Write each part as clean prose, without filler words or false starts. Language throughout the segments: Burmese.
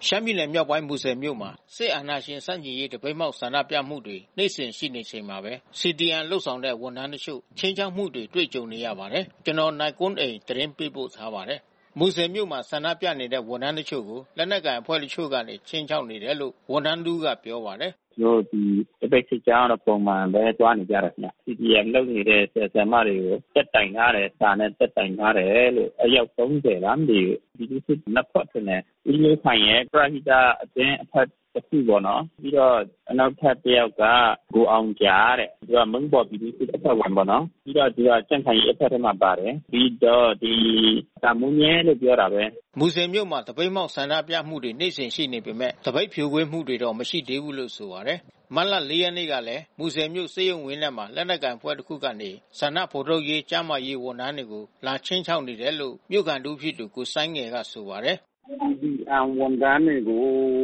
ရှမ်းပြည်နယ်မြောက်ပိုင်းမူဆယ်မြို့မှာစစ်အာဏာရှင်စန့်ကျင်ရေးတပိတ်မှောက်ဆန္ဒပြမှုတွေနေ့စဉ်ရှိနေချိန်မှာပဲ CDM လှုပ်ဆောင်တဲ့ဝန်ထမ်းတချို့ချင်းချောက်မှုတွေတွေ့ကြုံနေရပါတယ်။ ကျွန်တော်နိုင်ကွန်းအိန်သတင်းပေးပို့ထားပါတယ်။ မူဆယ်မြို့မှာဆန္ဒပြနေတဲ့ဝန်ထမ်းတချို့ကိုလက်နက်ကိုင်အဖွဲ့တချို့ကနေချင်းချောက်နေတယ်လို့ဝန်ထမ်းတူကပြောပါတယ်။ "ကျွန်တော်တို့ဒီတပိတ်စစ်ကြောင်းတော့ပုံမှန်ပဲသွားနေကြတယ်ခင်ဗျ။ CDM လုပ်နေတဲ့ဆရာဆရာမတွေကိုတက်တိုင်ထားတယ်။စာနဲ့တက်တိုင်ထားတယ်လို့အယောက်30လားမသိဘူး။ဒီလိုစစ်နှစ်ဖွဲ့ထင်တယ်။ဦးမျိုးခိုင်ရဲ့ပရဟိတအသင်းအဖွဲ့တခုပေါ့နော်။ပြီးတော့နောက်ထပ်တယောက်ကကိုအောင်ကြာတဲ့။သူကမုန်းပေါ်ပြည်သူ့စစ်အဖွဲ့ဝင်ပေါ့နော်။ပြီးတော့သူကကြံ့ခိုင်ရေးအဖွဲ့ထဲမှာပါတယ်။ပြီးတော့တာမွန်းမြဲလို့ပြောတာပဲ။မူဆယ်မြို့မှာတပိတ်မှောက်ဆန္ဒပြမှုတွေနေ့စဉ်ရှိနေပေမဲ့တပိတ်ဖြိုခွင်းမှုတွေတော့မရှိသေးဘူးလို့ဆိုပါတယ်။ မတ်လ 4 ရက်နေ့ကလည်းမူဆယ်မြို့ဆေးရုံဝင်းထဲမှာလက်နက်ကိုင်အဖွဲ့တခုကနေဆန္ဒဖော်ထုတ်ရေးကျန်းမာရေးဝန်ထမ်းတွေကိုလာချင်းချောက်နေတယ်လို့မြို့ခံတဦးဖြစ်သူကိုစိုင်းငယ်ကဆိုပါတယ်။ CDM ဝန်ထမ်းတွေကို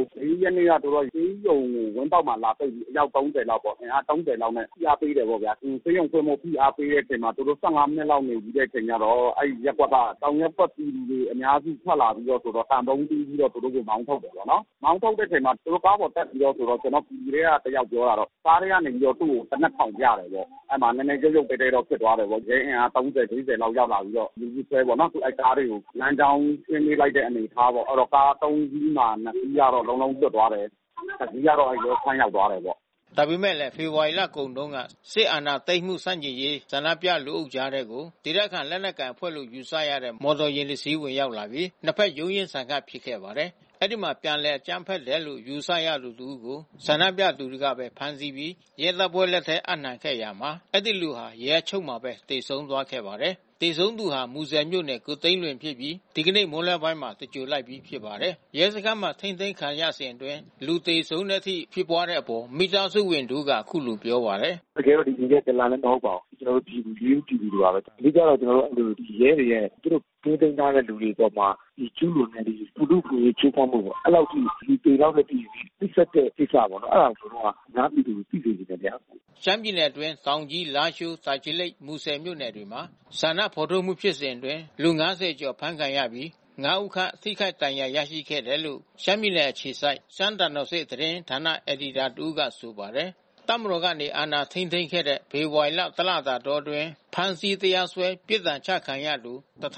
4 ရက်နေ့ကဆေးရုံဝင်းပေါက်မှာလာပိတ်ပြီးအယောက်30လောက်ပေါ့။အင်အား30လောက်နဲ့ဖိအားပေးတယ်ပေါ့ဗျာ။ဆေးရုံဖွင့်ဖို့ဖိအားပေးတဲ့အချိန်မှာသူတို့15မိနစ်လောက်နေပြီးတဲ့အချိန်ကျတော့အဲဒီရပ်ကွက်ကတောင်ရပ်ကွက်ပြည်သူတွေအများစုထွက်လာပြီးတော့ဆိုတော့သံပုံးတီးပြီးတော့သူတို့ကိုမောင်းထုတ်တယ်ပေါ့နော်။မောင်းထုတ်တဲ့အချိန်မှာသူတို့ကားပေါ်တက်ပြီးတော့ဆိုတော့ကျွန်တော်ပြည်သူတွေကတယောက်ပြောတာတော့ကားထဲကနေပြီးတော့သူ့ကိုသေနတ်ထောင်ပြတယ်ပေါ့။အဲဒီမှာနည်းနည်းရုပ်ရုပ်သဲသဲတော့ဖြစ်သွားတယ်ပေါ့။ရဲအင်အား30 40လောက်ရောက်လာပြီးတော့လူကြီးဆွဲပေါ့နော်။အဲဒီကားတွေကိုလမ်းကြောင်းရှင်းပေးလိုက်တဲ့အနေအထားပေါ့။အဲဒီတော့ကား3စီးမှာ2စီးကတော့လုံးလုံးလွတ်သွားတယ်။တစ်စီးကတော့ရဲစခန်းရောက်သွားတယ်ပေါ့။ "ဒါပေမဲ့လည်းဖေဖော်ဝါရီလကုန်တုန်းကစစ်အာဏာသိမ်းမှုဆန့်ကျင်ရေးဆန္ဒပြလူအုပ်ကြားထဲကိုဒေသခံလက်နက်ကိုင်အဖွဲ့လို့ယူဆရတဲ့မော်တော်ယာဉ်တစ်စီးဝင်ရောက်လာပြီးနှစ်ဖက်ရုန်းရင်းဆန်ခတ်ဖြစ်ခဲ့ပါတယ်။အဲဒီမှာပြန်လည်အကြမ်းဖက်တယ်လို့ယူဆရသူတဦးကိုဆန္ဒပြသူတွေကပဲဖမ်းဆီးပြီးရဲတပ်ဖွဲ့လက်ထဲအပ်နှံခဲ့ရာမှာအဲဒီလူဟာရဲအချုပ်မှာပဲသေဆုံးသွားခဲ့ပါတယ်။သေဆုံးသူဟာမူဆယ်မြို့နယ်ကိုသိန်းလွင်ဖြစ်ပြီးဒီကနေ့မွန်းလွဲပိုင်းမှာသဂြိုလ်လိုက်ပြီးဖြစ်ပါတယ်။ရဲစခန်းမှာထိန်းသိမ်းခံရစဉ်အတွင်းလူသေဆုံးတဲ့အထိဖြစ်ပွားတဲ့အပေါ်မိသားစုဝင်တဦးကအခုလိုပြောပါတယ်။တကယ်တော့ဒီနေ့ကလန်လည်းမဟုတ်ပါဘူး။ကျွန်တော်တို့ပြည်သူတွေပါပဲ။အဓိကတော့ကျွန်တော်တို့ရဲတွေရဲ့သူတို့ထိန်းသိမ်းထားတဲ့လူတွေပေါ်မှာဒီကျူးလွန်တဲ့ပုထုခွေချိုးဖောက်မှုပေါ့။အဲ့လောက်ထိဒီပေလောက်တဲ့ပြည်သိစက်တဲ့ကိစ္စပေါ့နော်။အဲ့ဒါကျွန်တော်ကနားပြည်သူသိစေချင်တယ်ဗျာ။ရှမ်းပြည်နယ်အတွင်းတောင်ကြီးလားရှိုးတာချီလိတ်မူဆယ်မြို့နယ်တွေမှာဆန္ဒဖော်ထုတ်မှုဖြစ်စဉ်အတွင်းလူ50ကျော်ဖမ်းခံရပြီး5ဦးခန့်ထိခိုက်ဒဏ်ရာရရှိခဲ့တယ်လို့ရှမ်းပြည်နယ်အခြေစိုက်ရှမ်းတန်တော်စစ်သတင်းဌာနအယ်ဒီတာတဦးကဆိုပါတယ်။တပ်မတော်ကနေအာဏာထိန်းသိမ်းခဲ့တဲ့ဖေဖော်ဝါရီလတလတာတောအတွင်းဖမ်းဆီးတရားစွဲပြစ်ဒဏ်ချခံရသူ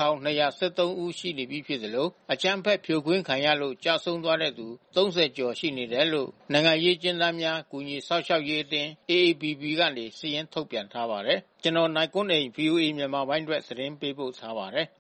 1213ဦးရှိနေပြီဖြစ်သလိုအကြမ်းဖက်ဖြိုခွင်းခံရလို့ကြာဆုံးသွားတဲ့သူ30ကျော်ရှိနေတယ်လို့နိုင်ငံရေးကျဉ်းသားများကူညီစောင့်ရှောက်ရေးအသင်း AAPP ကနေစာရင်းထုတ်ပြန်ထားပါတယ်။ကျွန်တော်နိုင်ကွန်းအိန် VOA မြန်မာပိုင်းအတွက်သတင်းပေးပို့ထားပါတယ်။